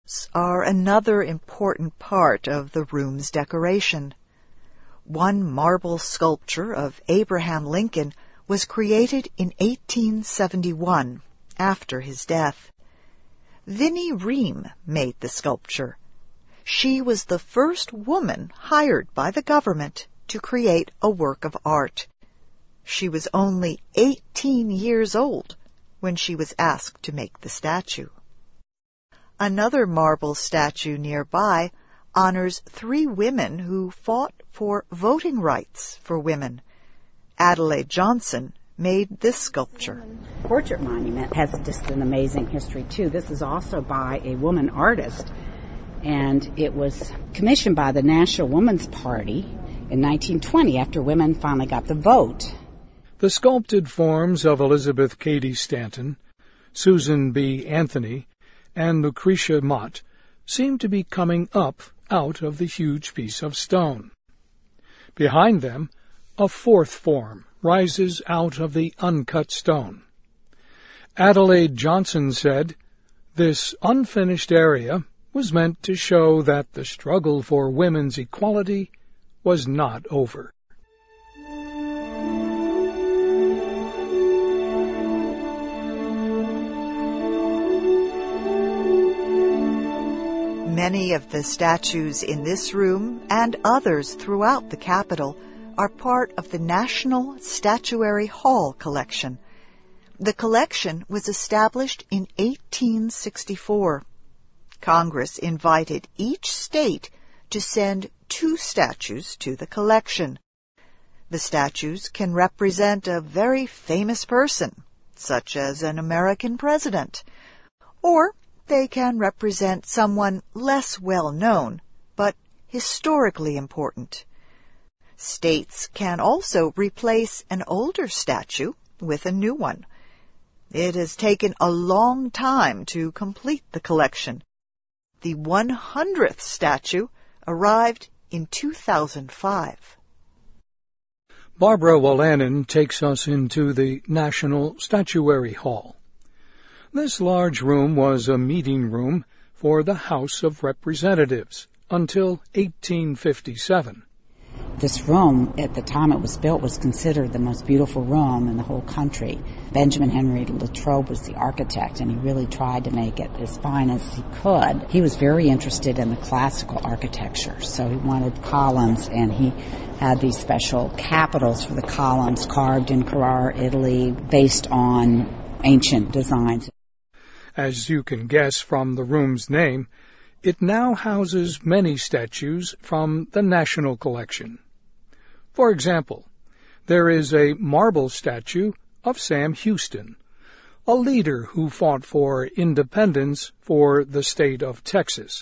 sculptures are another important part of the room's decoration. One marble sculpture of Abraham Lincoln was created in 1871, after his death. Vinnie Ream made the sculpture. She was the first woman hired by the government to create a work of art. She was only 18 years old when she was asked to make the statue. Another marble statue nearby honors 3 women who fought for voting rights for women. Adelaide Johnson made this sculpture. Portrait monument has just an amazing history, too. This is also by a woman artist, and it was commissioned by the National Woman's Party in 1920 after women finally got the vote. The sculpted forms of Elizabeth Cady Stanton, Susan B. Anthony, and Lucretia Mott seem to be coming up out of the huge piece of stone. Behind them, a 4th form rises out of the uncut stone. Adelaide Johnson said, "This unfinished area was meant to show that the struggle for women's equality was not over." Many of the statues in this room and others throughout the Capitol are part of the National Statuary Hall collection. The collection was established in 1864. Congress invited each state to send 2 statues to the collection. The statues can represent a very famous person, such as an American president, or they can represent someone less well known, but historically important. States can also replace an older statue with a new one. It has taken a long time to complete the collection. The 100th statue arrived in 2005. Barbara Wolanin takes us into the National Statuary Hall. This large room was a meeting room for the House of Representatives until 1857. This room, at the time it was built, was considered the most beautiful room in the whole country. Benjamin Henry Latrobe was the architect, and he really tried to make it as fine as he could. He was very interested in the classical architecture, so he wanted columns, and he had these special capitals for the columns carved in Carrara, Italy, based on ancient designs. As you can guess from the room's name, it now houses many statues from the National Collection. For example, there is a marble statue of Sam Houston, a leader who fought for independence for the state of Texas.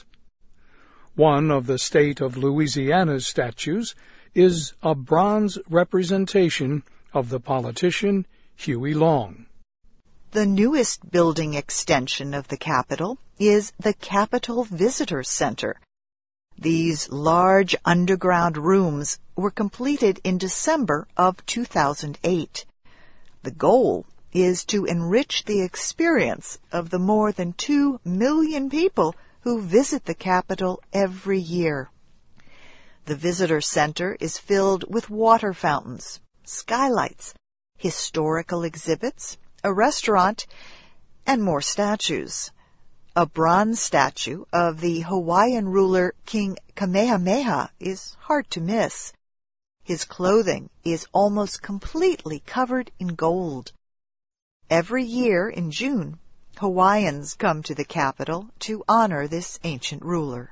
One of the state of Louisiana's statues is a bronze representation of the politician Huey Long. The newest building extension of the Capitol is the Capitol Visitor Center. These large underground rooms were completed in December of 2008. The goal is to enrich the experience of the more than 2 million people who visit the Capitol every year. The Visitor Center is filled with water fountains, skylights, historical exhibits, a restaurant, and more statues. A bronze statue of the Hawaiian ruler King Kamehameha is hard to miss. His clothing is almost completely covered in gold. Every year in June, Hawaiians come to the Capitol to honor this ancient ruler.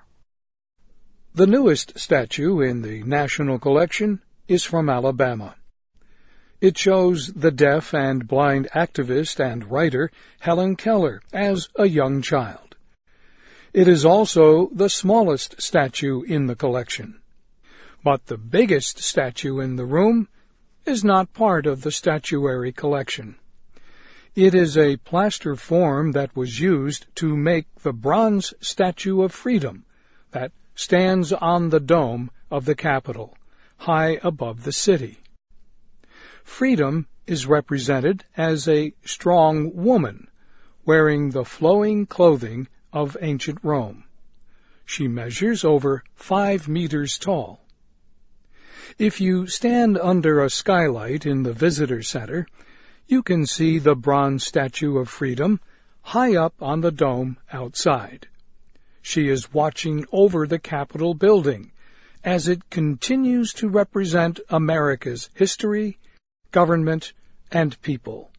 The newest statue in the National Collection is from Alabama. It shows the deaf and blind activist and writer Helen Keller as a young child. It is also the smallest statue in the collection. But the biggest statue in the room is not part of the statuary collection. It is a plaster form that was used to make the bronze Statue of Freedom that stands on the dome of the Capitol, high above the city. Freedom is represented as a strong woman, wearing the flowing clothing of ancient Rome. She measures over 5 meters tall. If you stand under a skylight in the visitor center, you can see the bronze Statue of Freedom high up on the dome outside. She is watching over the Capitol building as it continues to represent America's history, government, and people.